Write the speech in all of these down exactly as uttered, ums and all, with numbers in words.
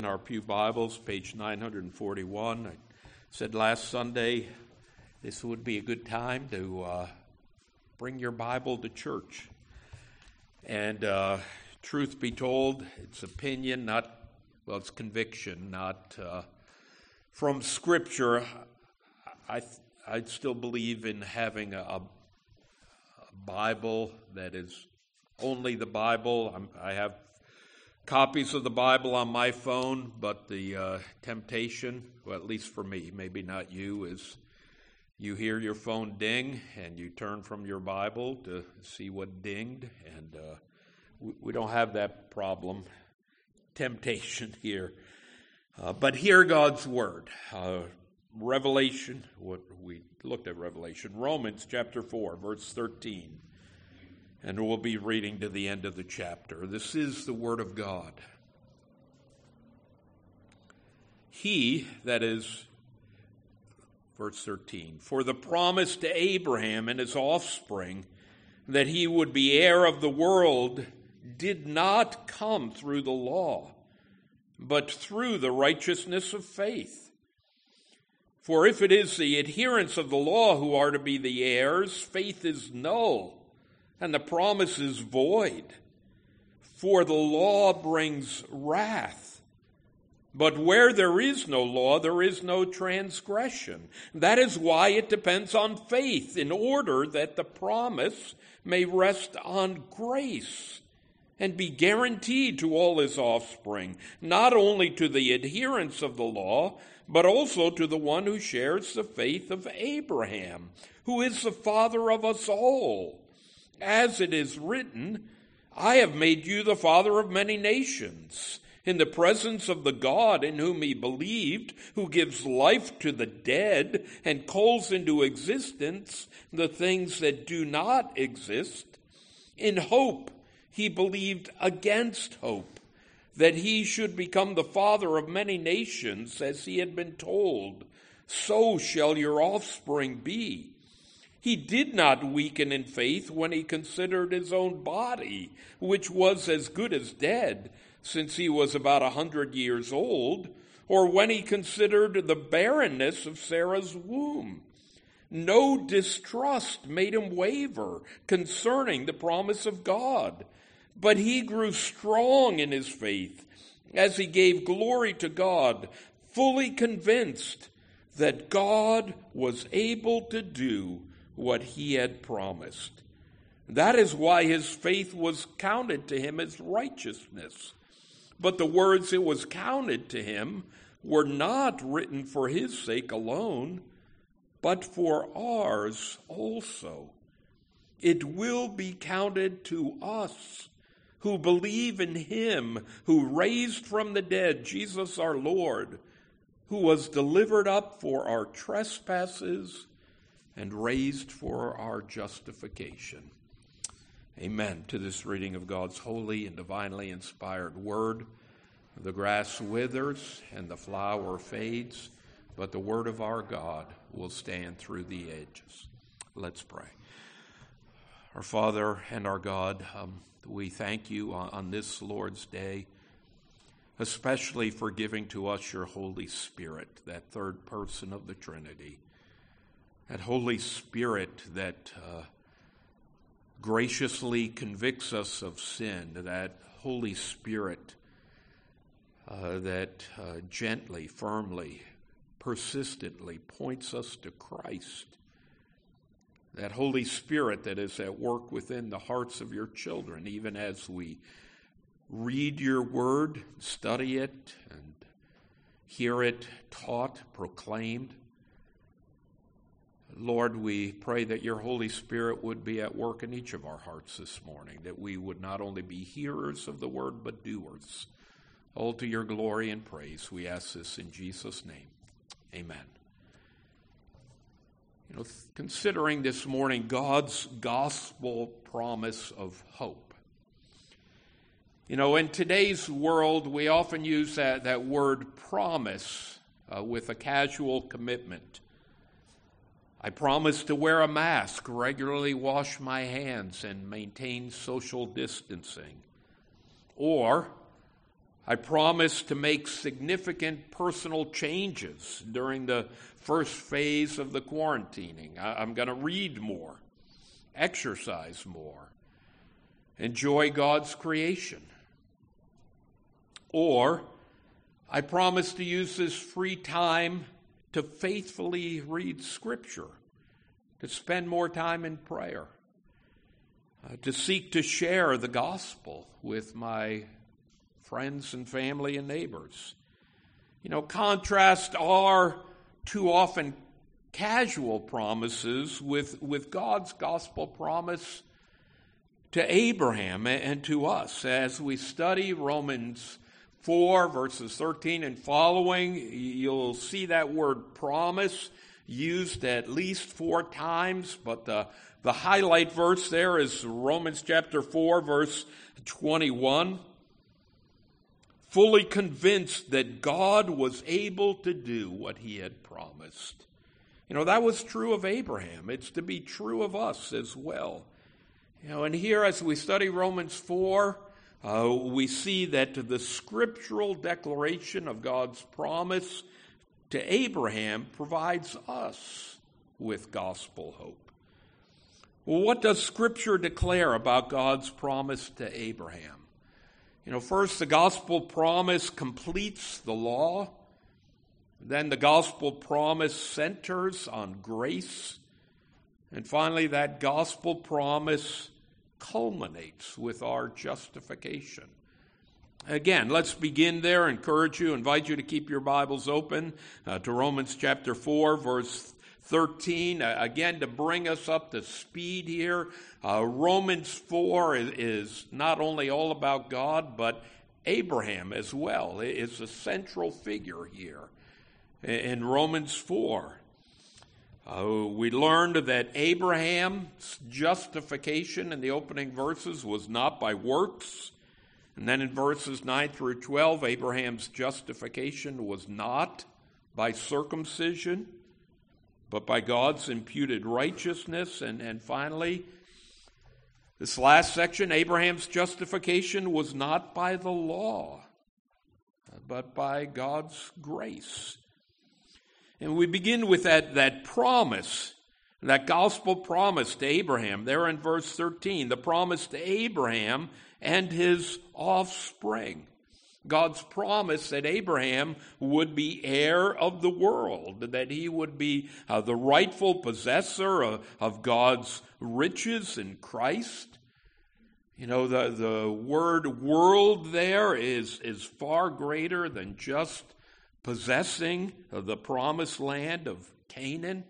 In our Pew Bibles, page nine forty-one. I said last Sunday this would be a good time to uh, bring your Bible to church. And uh, truth be told, it's opinion, not, well, it's conviction, not uh, from Scripture. I I still believe in having a, a Bible that is only the Bible. I'm, I have copies of the Bible on my phone, but the uh, temptation, well, at least for me, maybe not you, is you hear your phone ding and you turn from your Bible to see what dinged, and uh, we, we don't have that problem, temptation here. Uh, but hear God's Word. Uh, Revelation, what we looked at Revelation, Romans chapter four, verse thirteen. And we'll be reading to the end of the chapter. This is the Word of God. He, that is, verse thirteen, for the promise to Abraham and his offspring that he would be heir of the world did not come through the law, but through the righteousness of faith. For if it is the adherents of the law who are to be the heirs, faith is null, and the promise is void. For the law brings wrath. But where there is no law, there is no transgression. That is why it depends on faith, in order that the promise may rest on grace and be guaranteed to all his offspring, not only to the adherents of the law, but also to the one who shares the faith of Abraham, who is the father of us all. As it is written, I have made you the father of many nations, in the presence of the God in whom he believed, who gives life to the dead and calls into existence the things that do not exist. In hope he believed against hope, that he should become the father of many nations, as he had been told, so shall your offspring be. He did not weaken in faith when he considered his own body, which was as good as dead, since he was about a hundred years old, or when he considered the barrenness of Sarah's womb. No distrust made him waver concerning the promise of God, but he grew strong in his faith as he gave glory to God, fully convinced that God was able to do what he had promised. That is why his faith was counted to him as righteousness. But the words it was counted to him were not written for his sake alone, but for ours also. It will be counted to us who believe in him who raised from the dead Jesus our Lord, who was delivered up for our trespasses and raised for our justification. Amen to this reading of God's holy and divinely inspired word. The grass withers and the flower fades, but the word of our God will stand through the ages. Let's pray. Our Father and our God, um, we thank you on, on this Lord's Day, especially for giving to us your Holy Spirit, that third person of the Trinity. That Holy Spirit that uh, graciously convicts us of sin, that Holy Spirit uh, that uh, gently, firmly, persistently points us to Christ. That Holy Spirit that is at work within the hearts of your children, even as we read your word, study it, and hear it taught, proclaimed. Lord, we pray that your Holy Spirit would be at work in each of our hearts this morning, that we would not only be hearers of the word, but doers. All to your glory and praise. We ask this in Jesus' name. Amen. You know, considering this morning God's gospel promise of hope. You know, in today's world, we often use that, that word promise uh, with a casual commitment. I promise to wear a mask, regularly wash my hands, and maintain social distancing. Or, I promised to make significant personal changes during the first phase of the quarantining. I'm going to read more, exercise more, enjoy God's creation. Or I promised to use this free time to faithfully read Scripture, to spend more time in prayer, uh, to seek to share the gospel with my friends and family and neighbors. You know, contrast our too often casual promises with, with God's gospel promise to Abraham and to us. As we study Romans four, verses thirteen and following, you'll see that word promise used at least four times, but the, the highlight verse there is Romans chapter four, verse twenty-one. Fully convinced that God was able to do what he had promised. You know, that was true of Abraham. It's to be true of us as well. You know, and here as we study Romans four, uh, we see that the scriptural declaration of God's promise to Abraham provides us with gospel hope. Well, what does Scripture declare about God's promise to Abraham? You know, first, the gospel promise completes the law. Then the gospel promise centers on grace. And finally, that gospel promise culminates with our justification. Again, let's begin there. Encourage you, invite you to keep your Bibles open uh, to Romans chapter four, verse thirteen. Uh, again, to bring us up to speed here, uh, Romans four is, is not only all about God, but Abraham as well. It's a central figure here in Romans four. Uh, we learned that Abraham's justification in the opening verses was not by works. And then in verses nine through twelve, Abraham's justification was not by circumcision, but by God's imputed righteousness. And, and finally, this last section, Abraham's justification was not by the law, but by God's grace. And we begin with that, that promise, that gospel promise to Abraham, there in verse thirteen, the promise to Abraham and his offspring. God's promise that Abraham would be heir of the world, that he would be uh, the rightful possessor of, of God's riches in Christ. You know, the, the word world there is, is far greater than just possessing the promised land of Canaan.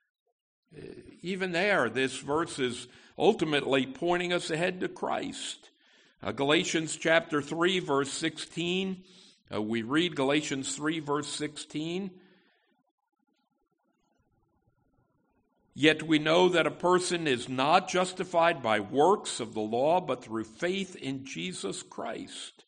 Even there, this verse is ultimately pointing us ahead to Christ. Uh, Galatians chapter three, verse sixteen, uh, we read Galatians three, verse sixteen. Yet we know that a person is not justified by works of the law, but through faith in Jesus Christ.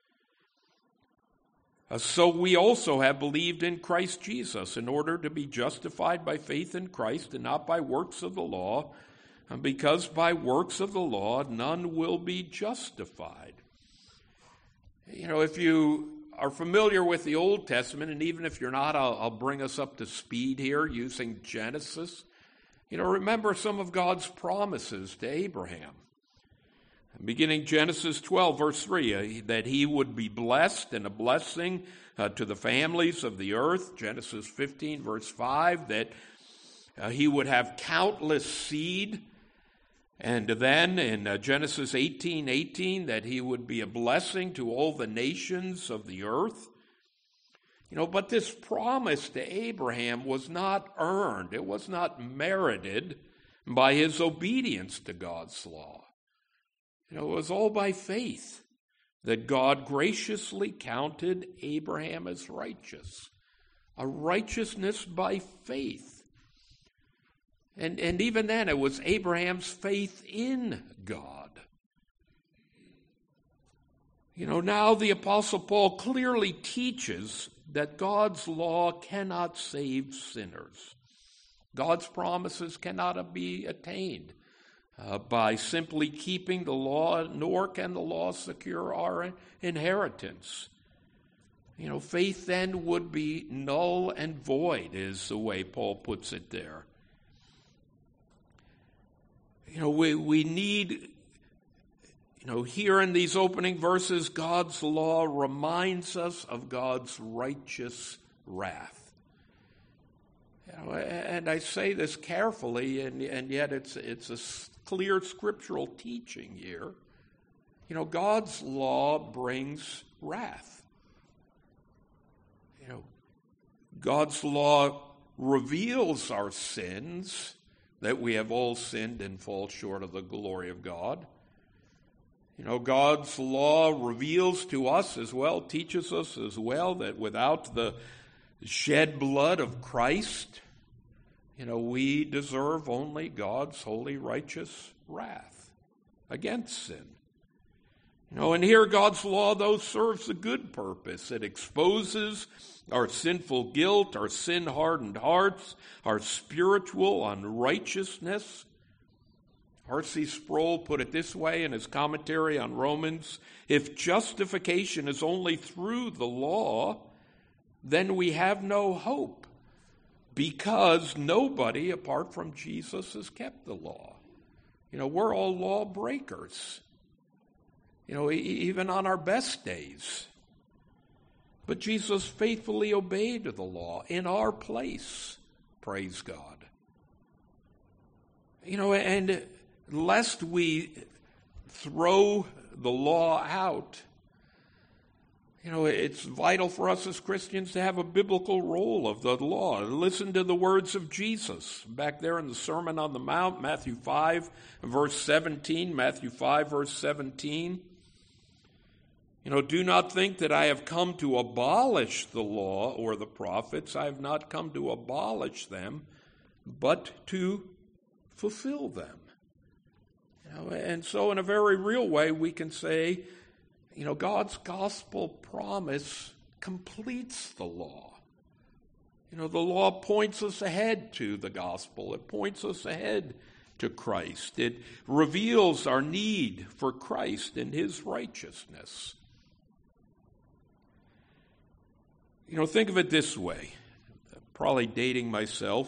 Uh, so we also have believed in Christ Jesus in order to be justified by faith in Christ and not by works of the law, because by works of the law none will be justified. You know, if you are familiar with the Old Testament, and even if you're not, I'll, I'll bring us up to speed here using Genesis. You know, remember some of God's promises to Abraham. Beginning Genesis twelve, verse three, uh, that he would be blessed and a blessing uh, to the families of the earth. Genesis fifteen, verse five, that uh, he would have countless seed. And then in uh, Genesis eighteen, eighteen, that he would be a blessing to all the nations of the earth. You know, but this promise to Abraham was not earned. It was not merited by his obedience to God's law. You know, it was all by faith that God graciously counted Abraham as righteous. A righteousness by faith. And, and even then, it was Abraham's faith in God. You know, now the Apostle Paul clearly teaches that God's law cannot save sinners. God's promises cannot be attained uh, by simply keeping the law, nor can the law secure our inheritance You know, faith then would be null and void, is the way Paul puts it there. You know, we, we need, you know, here in these opening verses, God's law reminds us of God's righteous wrath. You know, and I say this carefully, and, and yet it's, it's a clear scriptural teaching here. You know, God's law brings wrath. You know, God's law reveals our sins, that we have all sinned and fall short of the glory of God. You know, God's law reveals to us as well, teaches us as well, that without the shed blood of Christ, you know, we deserve only God's holy, righteous wrath against sin. You know, and here God's law, though, serves a good purpose. It exposes our sinful guilt, our sin-hardened hearts, our spiritual unrighteousness. R C Sproul put it this way in his commentary on Romans: if justification is only through the law, then we have no hope, because nobody apart from Jesus has kept the law. You know, we're all law breakers. You know, even on our best days. But Jesus faithfully obeyed the law in our place. Praise God. You know, and lest we throw the law out, you know, it's vital for us as Christians to have a biblical role of the law. Listen to the words of Jesus back there in the Sermon on the Mount, Matthew five, verse seventeen. Matthew five, verse seventeen. You know, do not think that I have come to abolish the law or the prophets. I have not come to abolish them, but to fulfill them. You know, and so in a very real way, we can say, you know, God's gospel promise completes the law. You know, the law points us ahead to the gospel. It points us ahead to Christ. It reveals our need for Christ and his righteousness. You know, think of it this way, probably dating myself.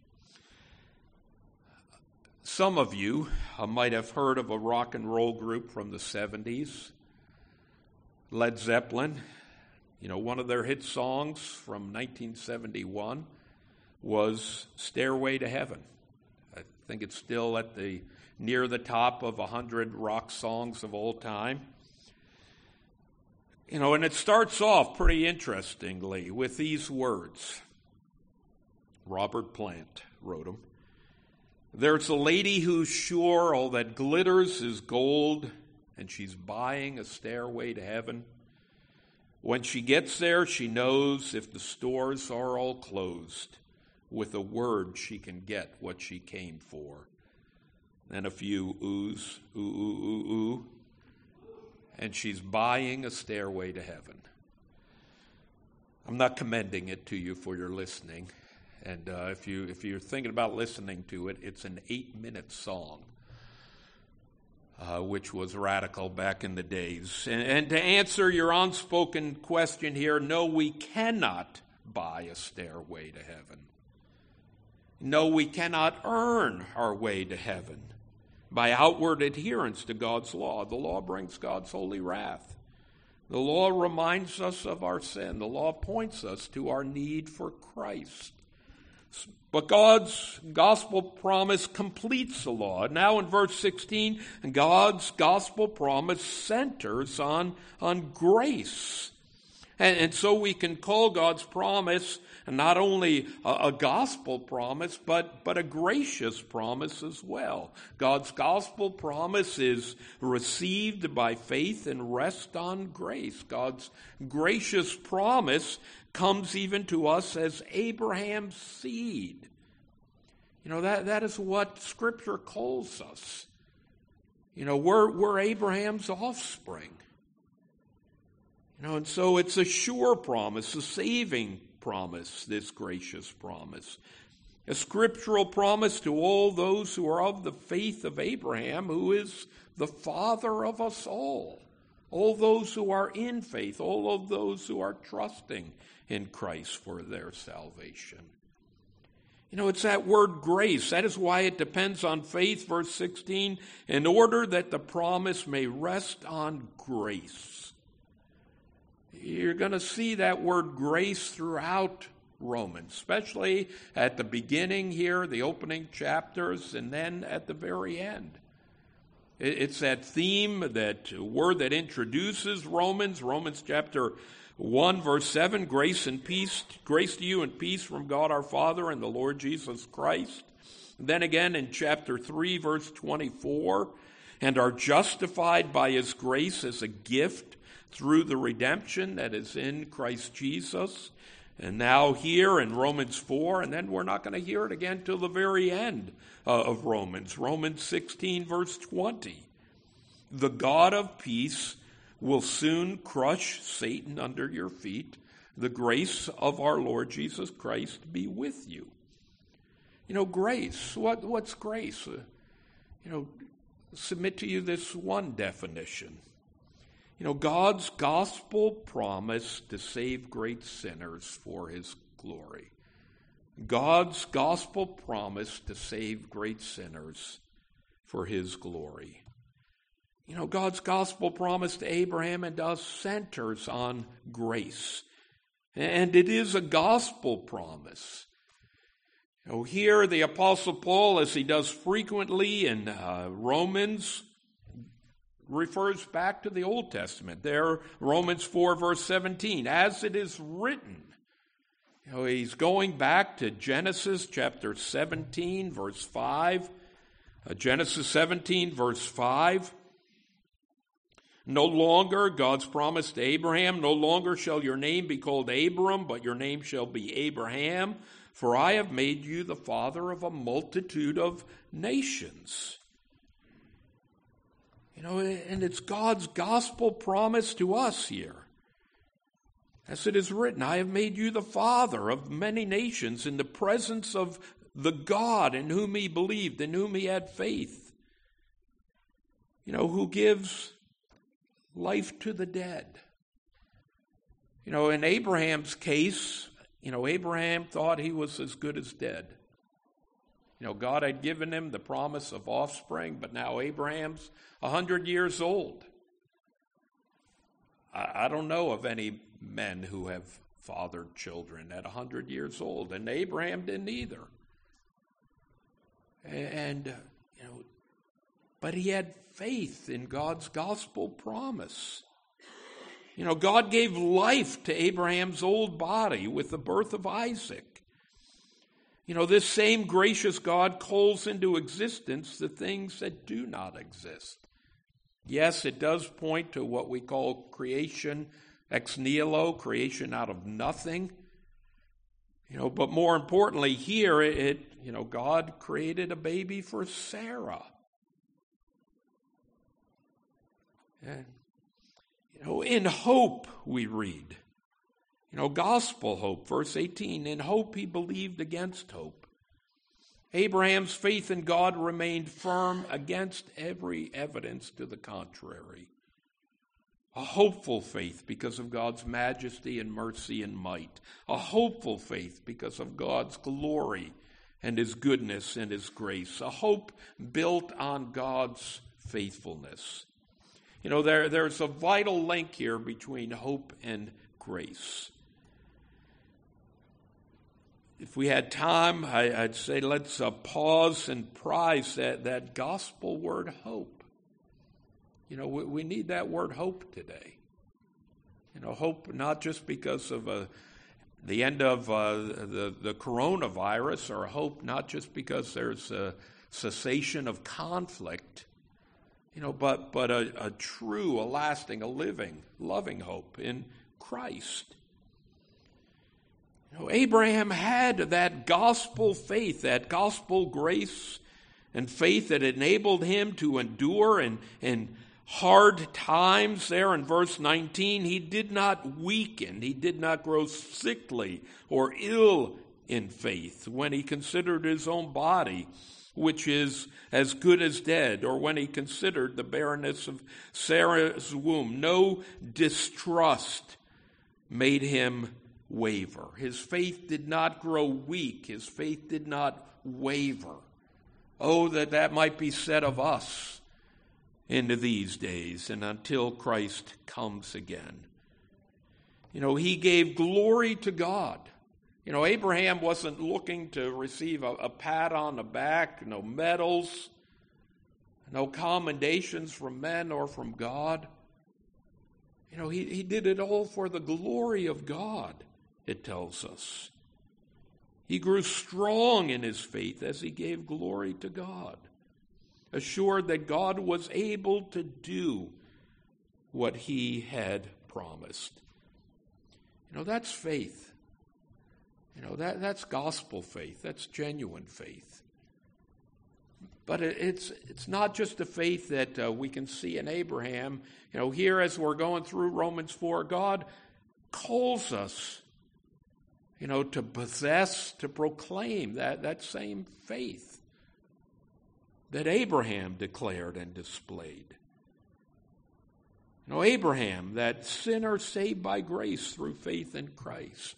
Some of you uh, might have heard of a rock and roll group from the seventies, Led Zeppelin. You know, one of their hit songs from nineteen seventy-one was Stairway to Heaven. I think it's still at the near the top of one hundred rock songs of all time. You know, and it starts off pretty interestingly with these words. Robert Plant wrote them. There's a lady who's sure all that glitters is gold, and she's buying a stairway to heaven. When she gets there, she knows if the stores are all closed, with a word she can get what she came for. And a few oohs, ooh, ooh, ooh, ooh. And she's buying a stairway to heaven. I'm not commending it to you for your listening. And uh, if, you, if you're thinking about listening to it, it's an eight-minute song, uh, which was radical back in the days. And, and to answer your unspoken question here, no, we cannot buy a stairway to heaven. No, we cannot earn our way to heaven by outward adherence to God's law. The law brings God's holy wrath. The law reminds us of our sin. The law points us to our need for Christ. But God's gospel promise completes the law. Now in verse sixteen, God's gospel promise centers on, on grace. And, and so we can call God's promise not only a, a gospel promise, but, but a gracious promise as well. God's gospel promise is received by faith and rests on grace. God's gracious promise comes even to us as Abraham's seed. You know, that, that is what Scripture calls us. You know, we're, we're Abraham's offspring. You know, and so it's a sure promise, a saving promise, this gracious promise. A scriptural promise to all those who are of the faith of Abraham, who is the father of us all, all those who are in faith, all of those who are trusting in Christ for their salvation. You know, it's that word grace. That is why it depends on faith, verse sixteen, in order that the promise may rest on grace. You're going to see that word grace throughout Romans, especially at the beginning here, the opening chapters, and then at the very end. It's that theme, that word that introduces Romans, Romans chapter one, verse seven, grace and peace, grace to you and peace from God our Father and the Lord Jesus Christ. And then again in chapter three, verse twenty-four, and are justified by his grace as a gift through the redemption that is in Christ Jesus. And now here in Romans four, and then we're not going to hear it again till the very end uh, of Romans. Romans sixteen, verse twenty. The God of peace will soon crush Satan under your feet. The grace of our Lord Jesus Christ be with you. You know, grace. What, what's grace? Uh, you know, submit to you this one definition. You know, God's gospel promise to save great sinners for his glory. God's gospel promise to save great sinners for his glory. You know, God's gospel promise to Abraham and us centers on grace. And it is a gospel promise. You know, here the Apostle Paul, as he does frequently in uh, Romans, refers back to the Old Testament. There, Romans four, verse seventeen, as it is written. You know, he's going back to Genesis chapter seventeen, verse five. Uh, Genesis seventeen, verse five. No longer, God's promise to Abraham, no longer shall your name be called Abram, but your name shall be Abraham, for I have made you the father of a multitude of nations. You know, and it's God's gospel promise to us here. As it is written, I have made you the father of many nations in the presence of the God in whom he believed, in whom he had faith. You know, who gives life to the dead. You know, in Abraham's case, you know, Abraham thought he was as good as dead. You know, God had given him the promise of offspring, but now Abraham's a hundred years old. I, I don't know of any men who have fathered children at a hundred years old, and Abraham didn't either. And, uh, you know, but he had faith in God's gospel promise. You know, God gave life to Abraham's old body with the birth of Isaac. You know, this same gracious God calls into existence the things that do not exist. Yes, it does point to what we call creation ex nihilo, creation out of nothing. You know, but more importantly here, it, you know, God created a baby for Sarah. And, you know, in hope we read. You know, gospel hope, verse eighteen, in hope he believed against hope. Abraham's faith in God remained firm against every evidence to the contrary. A hopeful faith because of God's majesty and mercy and might. A hopeful faith because of God's glory and his goodness and his grace. A hope built on God's faithfulness. You know, there, there's a vital link here between hope and grace. If we had time, I, I'd say let's uh, pause and prize that, that gospel word hope. You know, we, we need that word hope today. You know, hope not just because of uh, the end of uh, the, the coronavirus, or hope not just because there's a cessation of conflict, you know, but, but a, a true, a lasting, a living, loving hope in Christ. You know, Abraham had that gospel faith, that gospel grace and faith that enabled him to endure in, in hard times. There in verse nineteen, he did not weaken, he did not grow sickly or ill in faith when he considered his own body which is as good as dead, or when he considered the barrenness of Sarah's womb. No distrust made him waver. His faith did not grow weak. His faith did not waver. Oh, that that might be said of us into these days and until Christ comes again. You know, he gave glory to God. You know, Abraham wasn't looking to receive a, a pat on the back, no medals, no commendations from men or from God. You know, he, he did it all for the glory of God, it tells us. He grew strong in his faith as he gave glory to God, assured that God was able to do what he had promised. You know, that's faith. You know, that, that's gospel faith. That's genuine faith. But it, it's it's not just the faith that uh, we can see in Abraham. You know, here as we're going through Romans four, God calls us, you know, to possess, to proclaim that, that same faith that Abraham declared and displayed. You know, Abraham, that sinner saved by grace through faith in Christ.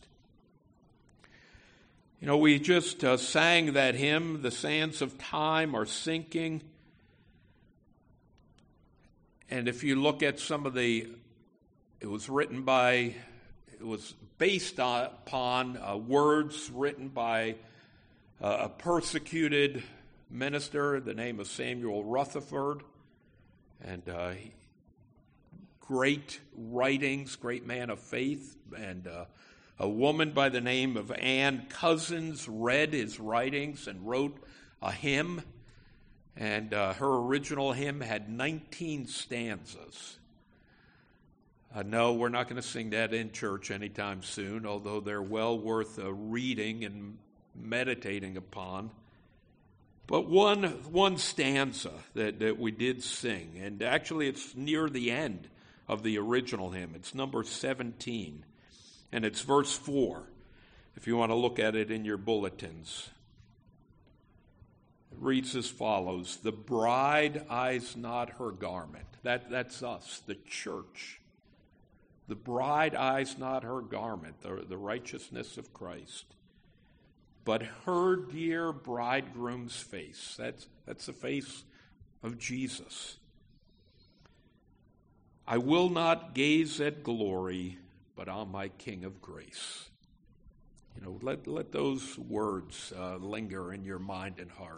You know, we just uh, sang that hymn, "The Sands of Time Are Sinking." And if you look at some of the, it was written by, it was based on, upon uh, words written by uh, a persecuted minister, the name of Samuel Rutherford. And uh, he, great writings, great man of faith, and uh, a woman by the name of Ann Cousins read his writings and wrote a hymn, and uh, her original hymn had nineteen stanzas. Uh, no, we're not going to sing that in church anytime soon, although they're well worth uh, reading and meditating upon. But one one stanza that, that we did sing, and actually it's near the end of the original hymn. It's number seventeen, and it's verse four, if you want to look at it in your bulletins. It reads as follows: "The bride eyes not her garment." That, that's us, the church. The bride eyes not her garment, the, the righteousness of Christ, but her dear bridegroom's face. That's, that's the face of Jesus. "I will not gaze at glory, but on my King of grace." You know, let, let those words uh, linger in your mind and heart.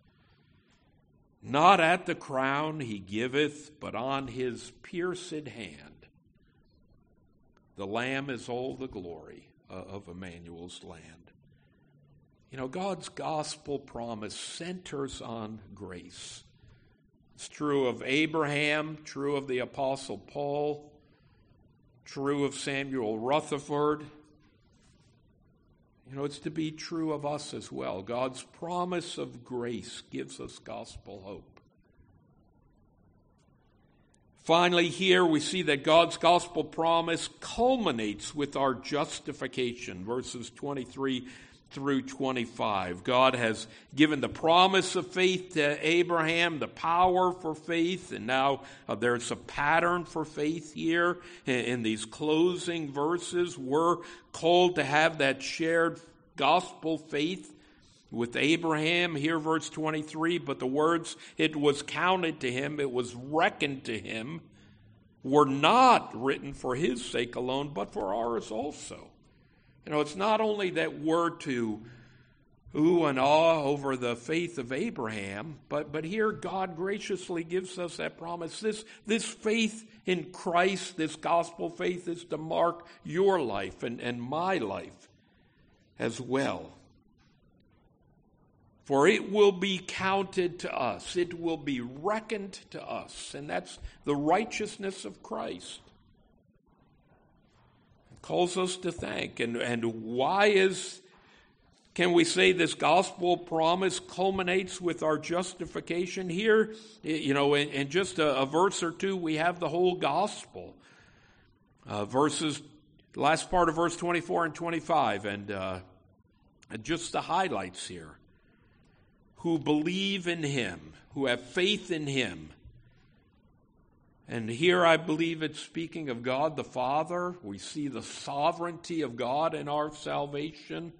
"Not at the crown he giveth, but on his pierced hand. The Lamb is all the glory uh, of Emmanuel's land." You know, God's gospel promise centers on grace. It's true of Abraham, true of the Apostle Paul, true of Samuel Rutherford. You know, it's to be true of us as well. God's promise of grace gives us gospel hope. Finally, here we see that God's gospel promise culminates with our justification, verses twenty-three through twenty-five. God has given the promise of faith to Abraham, the power for faith, and now uh, there's a pattern for faith here in, in these closing verses. We're called to have that shared gospel faith with Abraham. Here, verse twenty-three, "But the words, it was counted to him, it was reckoned to him, were not written for his sake alone, but for ours also." You know, it's not only that we're to ooh and ah over the faith of Abraham, but, but here God graciously gives us that promise. This, this faith in Christ, this gospel faith, is to mark your life and, and my life as well. "For it will be counted to us, it will be reckoned to us," and that's the righteousness of Christ. Calls us to thank. And, and why is, can we say this gospel promise culminates with our justification? Here, you know, in, in just a, a verse or two, we have the whole gospel. Uh, verses, last part of verse twenty-four and twenty-five, and, uh, and just the highlights here. who believe in him, who have faith in him. And here I believe it's speaking of God the Father. We see the sovereignty of God in our salvation.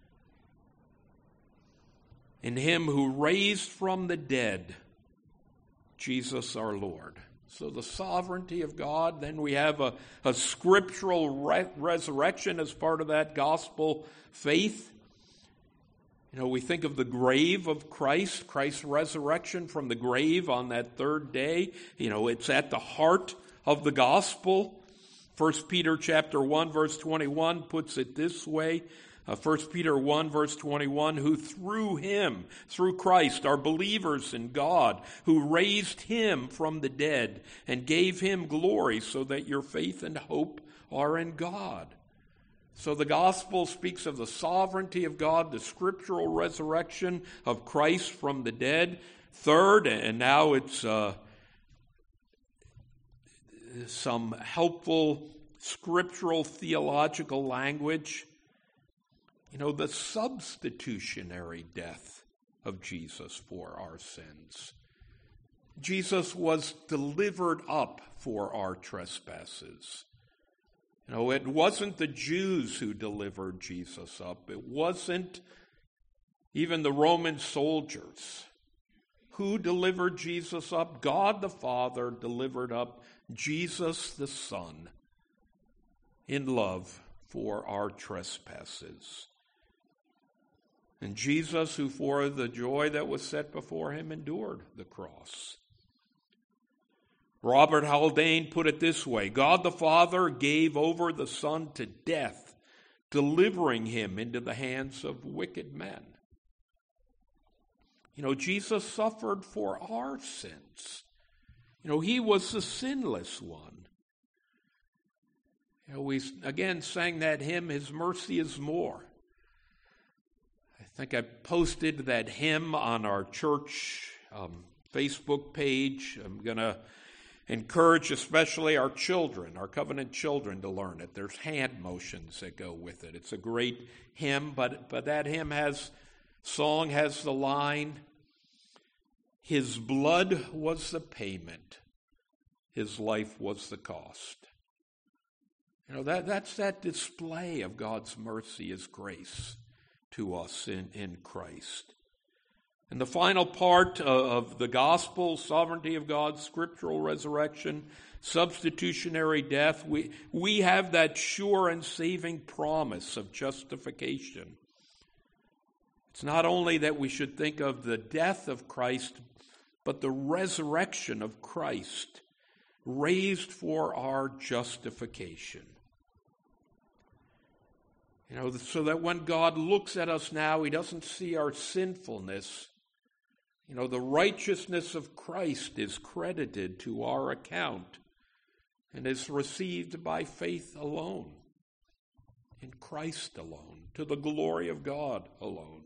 In him who raised from the dead Jesus our Lord. So the sovereignty of God. Then we have a, a scriptural re- resurrection as part of that gospel faith. You know, we think of the grave of Christ, Christ's resurrection from the grave on that third day. You know, it's at the heart of the gospel. First Peter chapter one, verse twenty-one puts it this way. Uh, First Peter one, verse twenty-one, who through him, through Christ, are believers in God, who raised him from the dead and gave him glory, so that your faith and hope are in God. So the gospel speaks of the sovereignty of God, the scriptural resurrection of Christ from the dead. Third, and now it's uh, some helpful scriptural theological language. You know, the substitutionary death of Jesus for our sins. Jesus was delivered up for our trespasses. You know, it wasn't the Jews who delivered Jesus up. It wasn't even the Roman soldiers. Who delivered Jesus up? God the Father delivered up Jesus the Son in love for our trespasses. And Jesus, who for the joy that was set before him endured the cross. Robert Haldane put it this way: God the Father gave over the Son to death, delivering him into the hands of wicked men. You know, Jesus suffered for our sins. You know, he was the sinless one. You know, we again sang that hymn, His Mercy is More. I think I posted that hymn on our church um, Facebook page. I'm going to encourage especially our children, our covenant children, to learn it. There's hand motions that go with it. It's a great hymn, but, but that hymn has, song has the line, His blood was the payment, His life was the cost. You know, that, that's that display of God's mercy, His grace to us in, in Christ. And the final part of the gospel, sovereignty of God, scriptural resurrection, substitutionary death, we, we have that sure and saving promise of justification. It's not only that we should think of the death of Christ, but the resurrection of Christ, raised for our justification. You know, so that when God looks at us now, He doesn't see our sinfulness. You know, the righteousness of Christ is credited to our account and is received by faith alone, in Christ alone, to the glory of God alone.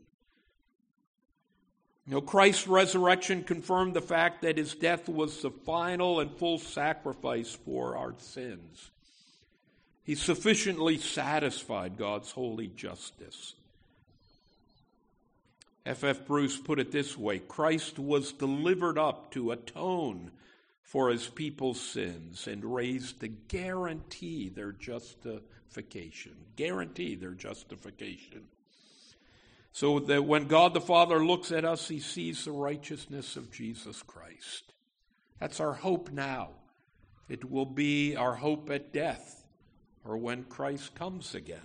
You know, Christ's resurrection confirmed the fact that His death was the final and full sacrifice for our sins. He sufficiently satisfied God's holy justice. F F Bruce put it this way: Christ was delivered up to atone for His people's sins and raised to guarantee their justification. Guarantee their justification. So that when God the Father looks at us, He sees the righteousness of Jesus Christ. That's our hope now. It will be our hope at death, or when Christ comes again.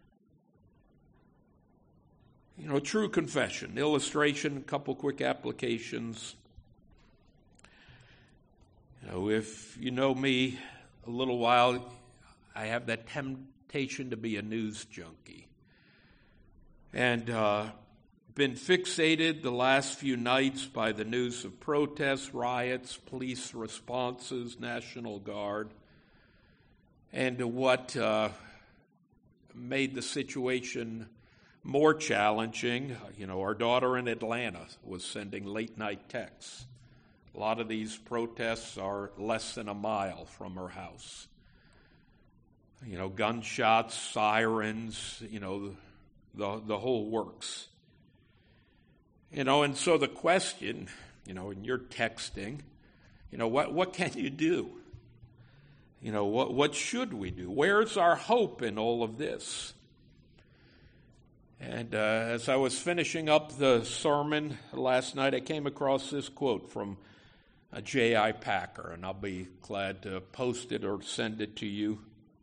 You know, true confession, illustration, a couple quick applications. You know, if you know me a little while, I have that temptation to be a news junkie. And uh, been fixated the last few nights by the news of protests, riots, police responses, National Guard. And what uh, made the situation more challenging, you know, our daughter in Atlanta was sending late-night texts. A lot of these protests are less than a mile from her house. You know, gunshots, sirens, you know, the, the whole works. You know, and so the question, you know, in your texting, you know, what, what can you do? You know, what, what should we do? Where's our hope in all of this? And uh, as I was finishing up the sermon last night, I came across this quote from uh, J I Packer, and I'll be glad to post it or send it to you.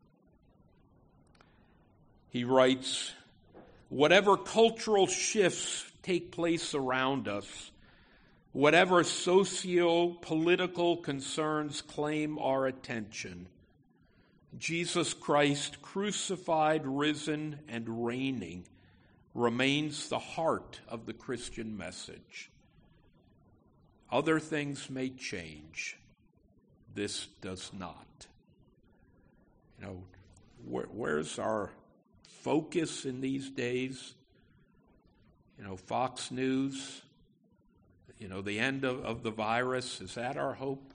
He writes, "Whatever cultural shifts take place around us, whatever socio-political concerns claim our attention, Jesus Christ, crucified, risen, and reigning, remains the heart of the Christian message. Other things may change. This does not." You know, where, where's our focus in these days? You know, Fox News, you know, the end of, of the virus, is that our hope?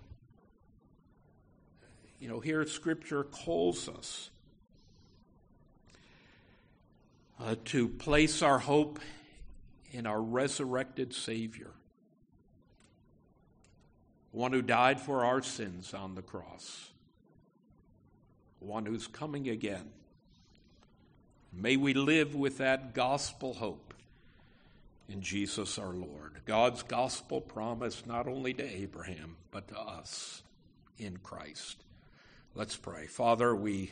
You know, here Scripture calls us uh, to place our hope in our resurrected Savior, one who died for our sins on the cross, one who's coming again. May we live with that gospel hope in Jesus our Lord. God's gospel promise not only to Abraham, but to us in Christ. Let's pray. Father, we,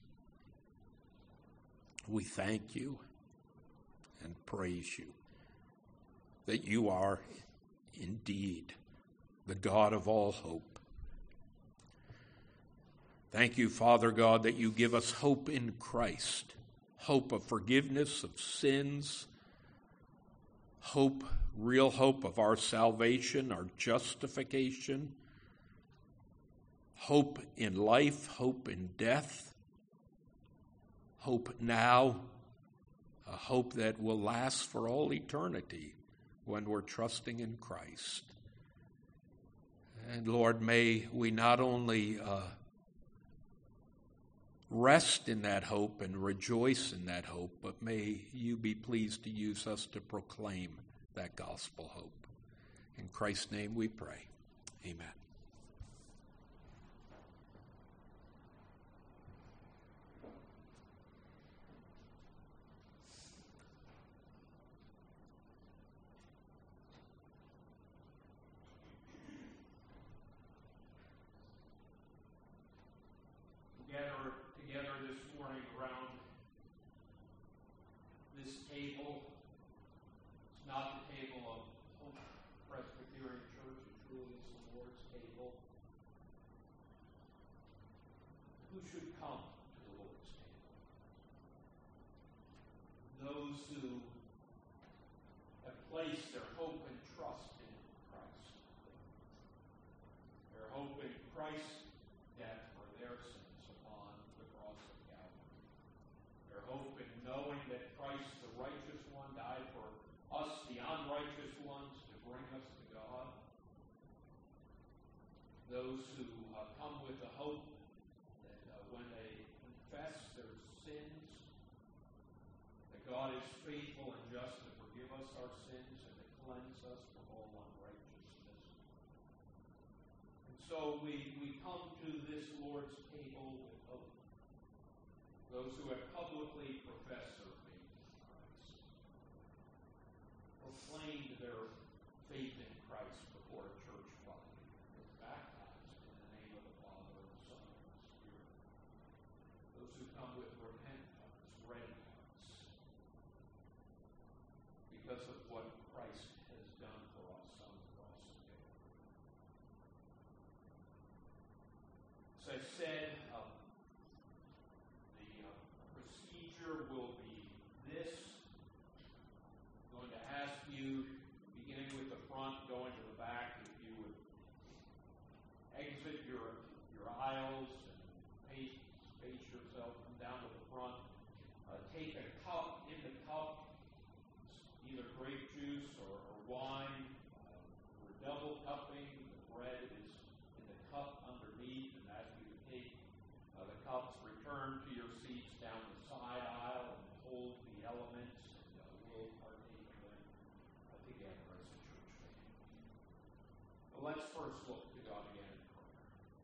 we thank you and praise you that you are indeed the God of all hope. Thank you, Father God, that you give us hope in Christ, hope of forgiveness of sins, hope, real hope of our salvation, our justification, hope in life, hope in death, hope now, a hope that will last for all eternity when we're trusting in Christ. And Lord, may we not only uh, rest in that hope and rejoice in that hope, but may you be pleased to use us to proclaim that gospel hope. In Christ's name we pray. Amen. Gather together this morning around this table. It's not the table of Hope Presbyterian Church, it truly is the Lord's table. Who should come to the Lord's table? Those who have placed their hope and trust in Christ. Their hope in Christ's death for their sins upon the cross of Calvary. Their hope in knowing that Christ, the righteous one, died for us, the unrighteous ones, to bring us to God. Those who uh, come with the hope that uh, when they confess their sins, that God is faithful and just to forgive us our sins and to cleanse us from all unrighteousness. And so we, we come to this Lord's table with hope. Those who have publicly professed their faith in Christ, proclaimed their faith in Christ before a church body, were baptized in the name of the Father, and the Son, and the Spirit. Those who come with repentant hearts, ready hearts, because of what Christ has done for us on the cross of Calvary. As I said, uh, the uh, procedure will be this. I'm going to ask you, beginning with the front, going to the back, if you would exit your your aisles and pace, pace yourself, come down to the front. Uh, take a cup, in the cup, either grape juice or, or wine. Uh, we're double cupping. The bread is in the cup underneath, and ask you to take uh, the cups, return to your seats down the side aisle, and hold the elements, and uh, we'll partake of them uh, together as let's first look to God again in prayer.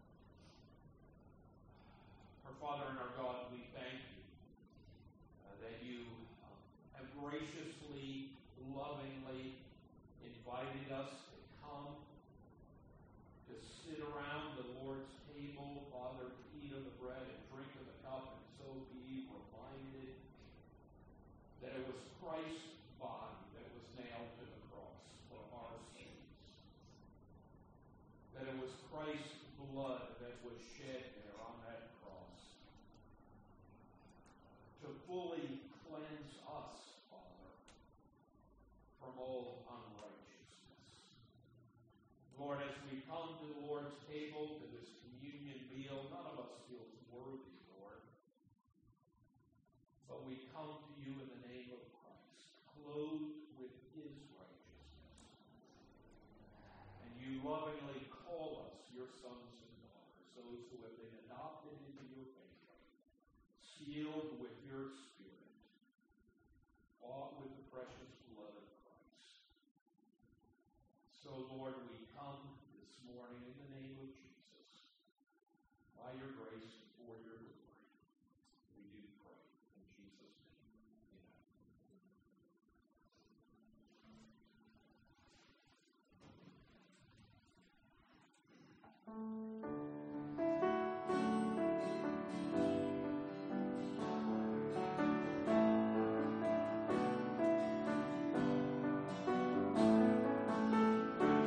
Our Father and our God, we thank you uh, that you uh, have graciously, lovingly invited us to come to sit around the Lord's table, Father, to eat of the bread and drink of the cup, and so be reminded that it was Christ's body that was nailed to the cross for our sins. That it was Christ's blood that was shed there on that cross to fully cleanse us, Father, from all unrighteousness. Lord, as we come to the Lord's table, to this communion meal, none of us feels worthy, Lord. But we come to you in the name of Christ, clothed with his righteousness. And you lovingly call us your sons and daughters, those who have been adopted into your family, sealed with your Spirit, bought with the precious blood of Christ. So, Lord, we come this morning in the name of